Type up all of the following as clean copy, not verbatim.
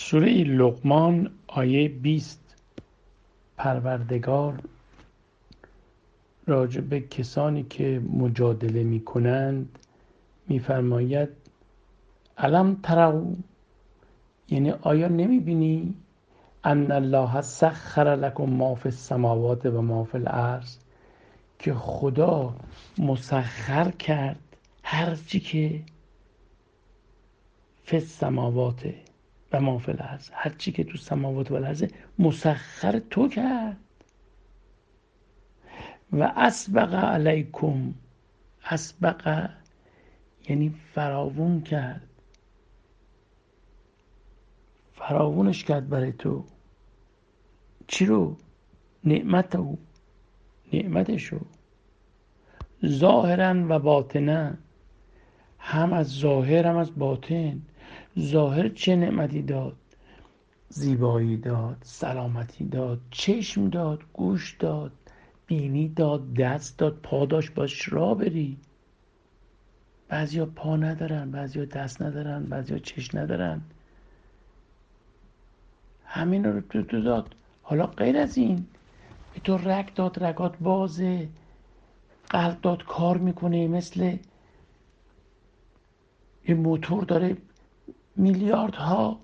سوره لقمان آیه 20. پروردگار راجع به کسانی که مجادله می کنند میفرماید الم تروا، یعنی آیا نمی بینی ان الله سخر لکم ما فی السماوات و ما فی الارض، که خدا مسخر کرد هر چی که فی السماوات و ما فی الارض، هر چی که تو سماوات و الارض مسخر تو کرد. و اسبغ علیکم، اسبغ یعنی فراوون کرد، فراوونش کرد برای تو. چی رو؟ نعمتشو، ظاهرا و باطنا، هم از ظاهر هم از باطن. ظاهر چه نعمتی داد؟ زیبایی داد، سلامتی داد، چشم داد، گوش داد، بینی داد، دست داد، پا داشت باش راه بری. بعضیا پا ندارن، بعضیا دست ندارن، بعضیا چشم ندارن. همین رو تو داد. حالا غیر از این به تو رگ داد، رگات بازه، قلب داد کار میکنه، مثل یه موتور داره میلیاردها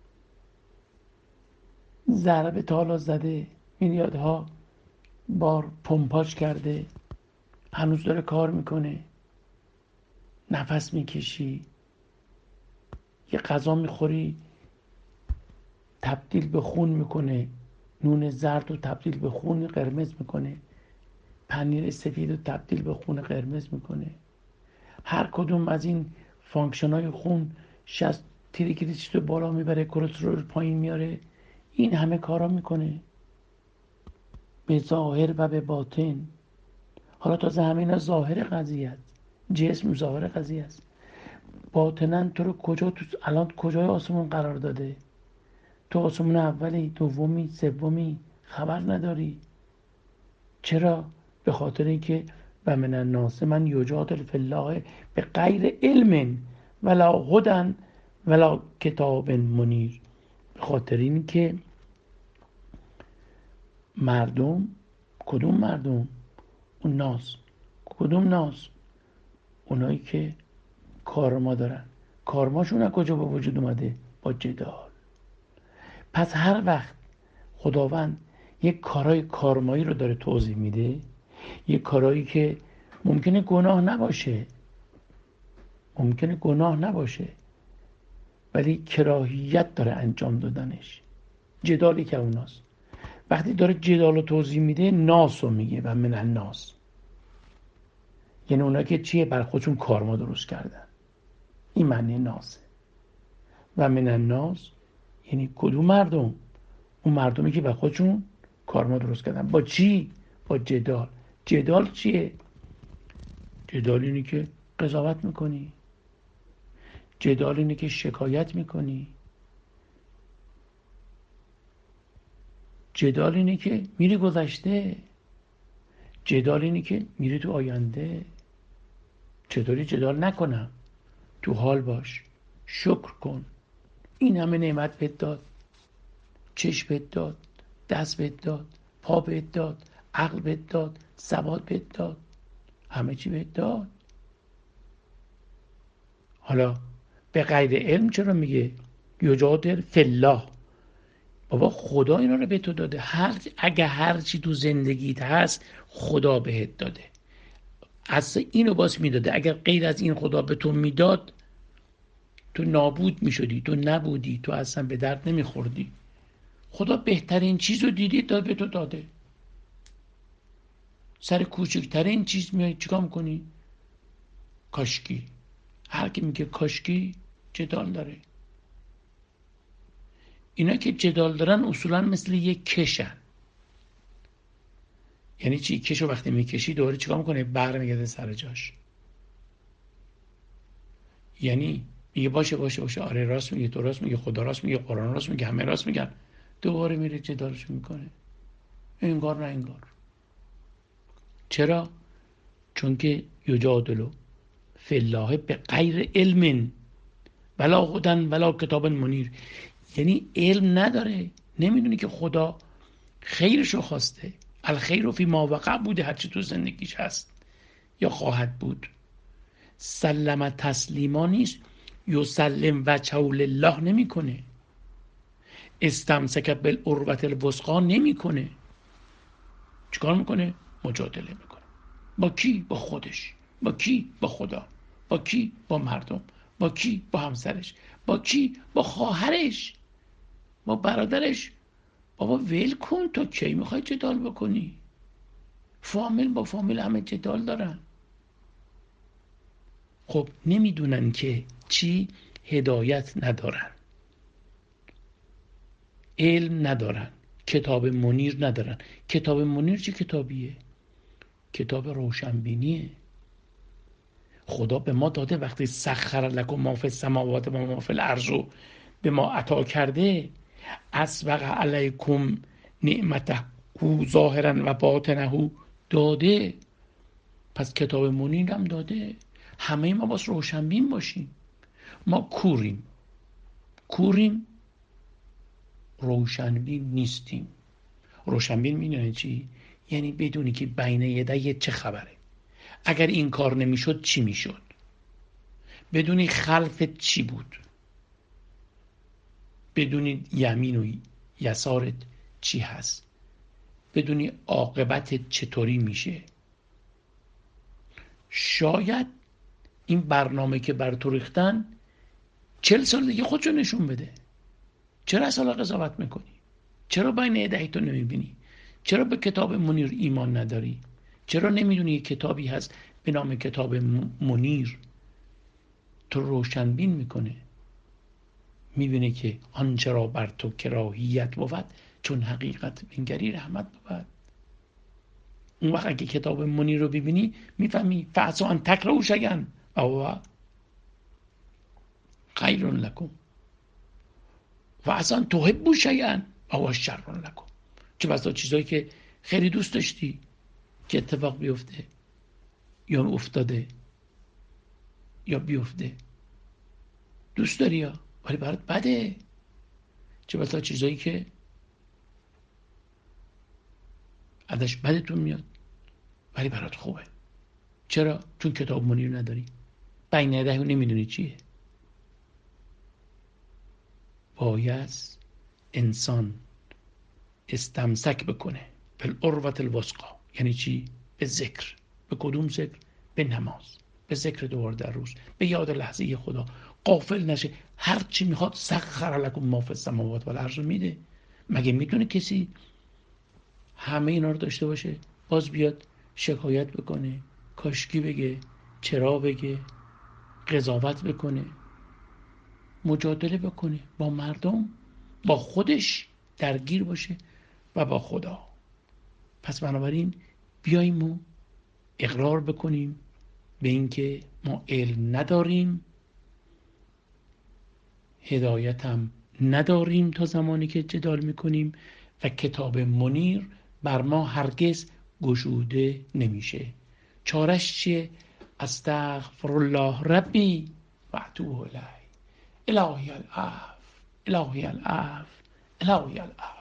ضربه تا حالا زده، میلیاردها بار پمپاژ کرده، هنوز داره کار میکنه. نفس میکشی، یه غذا میخوری تبدیل به خون میکنه، نون زرد رو تبدیل به خون قرمز میکنه، پنیر سفید رو تبدیل به خون قرمز میکنه. هر کدوم از این فانکشن های خون 60 تریگلیسیرید رو بالا میبره، کلسترول پایین میاره. این همه کارا میکنه به ظاهر و به باطن. حالا تازه همه اینا ظاهر قضیه است، جسم ظاهر قضیه است. باطنا تو رو کجا، تو الان کجای آسمون قرار داده؟ تو آسمون اولی، دومی، سومی، خبر نداری. چرا؟ به خاطر اینکه و من الناس من یجادل فی الله به غیر علم ولا هدی ولا کتاب منیر. به خاطر اینکه مردم، کدوم مردم؟ اون ناس. کدوم ناس؟ اونایی که کارما دارن. کارماشون از کجا به وجود اومده؟ با جدال. پس هر وقت خداوند یک کارای کارمایی رو داره توضیح میده، یک کارایی که ممکنه گناه نباشه، ولی کراهیت داره انجام دادنش، جدالی که اوناست. وقتی داره جدال رو توضیح میده، ناس رو میگه و من الناس، یعنی اونا که چیه؟ بر خودشون کارما درست کردن. این معنی ناسه. و من الناس یعنی کدوم مردم؟ اون مردمی که بر خودشون کارما درست کردن. با چی؟ با جدال. جدال چیه؟ جدال اینه که قضاوت میکنی، جدال اینه که شکایت میکنی، جدال اینه که میری گذشته، جدال اینه که میری تو آینده. چطوری جدال نکنم؟ تو حال باش، شکر کن. این همه نعمت بهت داد، چشم بهت داد، دست بهت داد، پا بهت داد، عقل بهت داد، سواد بهت داد، همه چی بهت داد. حالا به غیر علم چرا میگه؟ یجادل فی الله. بابا خدا اینا رو به تو داده. اگه هر چی تو زندگیت هست خدا بهت داده. اصلا اینو باز میداده. اگر غیر از این خدا به تو میداد، تو نابود میشدی، تو نبودی، تو اصلا به درد نمیخوردی. خدا بهترین چیز رو دیدی داد به تو داده. سر کوچکترین چیز میای چیکار میکنی؟ کاشکی. هر کی میگه کاشکی جدال داره. اینا که جدال دارن اصولا مثل یک کشن. یعنی چی؟ کشو وقتی میکشی دوباره چیکار میکنه؟ برمیگرده سر جاش. یعنی میگه باشه آره راست میگه، تو راست میگه، خدا راست میگه، قرآن راست میگه، همه راست میگن. دوباره میره جدالش میکنه. انگار نه انگار. چرا؟ چون که یجادلو فی الله به غیر علم ولا هدی ولا کتاب منیر. یعنی علم نداره، نمیدونی که خدا خیرشو خواسته. الخیر فی ما وقع بوده، هرچی تو زندگیش هست یا خواهد بود. سلم تسلیما نیست، یسلم وجهه لله نمیکنه، استمسک بالعروة الوثقی نمیکنه. چیکار میکنه؟ مجادله میکنه. با کی؟ با خودش. با کی؟ با خدا. با کی؟ با مردم. با کی؟ با همسرش. با کی؟ با خواهرش، با برادرش. بابا ول کن، تو کی میخوای جدال بکنی؟ فامیل با فامیل همه جدال دارن. خب نمیدونن که چی؟ هدایت ندارن، علم ندارن، کتاب منیر ندارن. کتاب منیر چه کتابیه؟ کتاب روشنبینیه. خدا به ما داده، وقتی سخر لکم ما فی السماوات و ما فی الارض رو به ما عطا کرده، اسبغ علیکم نعمته ظاهرا و باطنه داده. پس کتاب منیر هم داده. همه ما باز روشنبین باشیم. ما کوریم روشنبین نیستیم. روشنبین میدونی چی؟ یعنی بدونی که بین یدی چه خبره، اگر این کار نمیشد چی میشد، بدونی خلفت چی بود، بدونی یمین و یسارت چی هست، بدونی عاقبت چطوری میشه. شاید این برنامه که بر تو ریختن 40 سال دیگه خودشو نشون بده. چرا اصلا قضاوت میکنی؟ چرا بین یدی تو نمیبینی؟ چرا به کتاب منیر ایمان نداری؟ چرا نمیدونی یک کتابی هست به نام کتاب منیر؟ تو روشنبین میکنه، میبینه که آنچه را بر تو کراهیت بود، چون حقیقت بنگری رحمت بود. اون وقت اگه کتاب منیر رو ببینی میفهمی فعسا ان تکرهوا شیئا او خیر لکم و اصلا تحبوا شیئا او شر لکم. چه بسا چیزایی که خیلی دوست داشتی که اتفاق بیفته یا افتاده یا بیفته، دوست داری یا ولی برات بده. چه بسا چیزایی که ازش بدتون میاد ولی برات خوبه. چرا؟ چون کتاب منیر نداری، بین یدی نمیدونی چیه. باید انسان استمسک بکنه بالعروة الوثقی. یعنی چی؟ به ذکر. به کدوم ذکر؟ به نماز، به ذکر دوبار در روز، به یاد لحظه خدا. غافل نشه. هر چی میخواد سخر لکم ما فی السماوات و الارض میده. مگه میتونه کسی همه اینا رو داشته باشه باز بیاد شکایت بکنه، کاشکی بگه، چرا بگه، قضاوت بکنه، مجادله بکنه با مردم، با خودش درگیر باشه و با خدا؟ پس بنابراین بیاییم و اقرار بکنیم به اینکه ما علم نداریم، هدایت هم نداریم تا زمانی که جدال میکنیم و کتاب منیر بر ما هرگز گشوده نمیشه. چارش چیه؟ استغفر الله ربی و اتوب الیه. الهی العفو، الهی العفو، الهی العفو.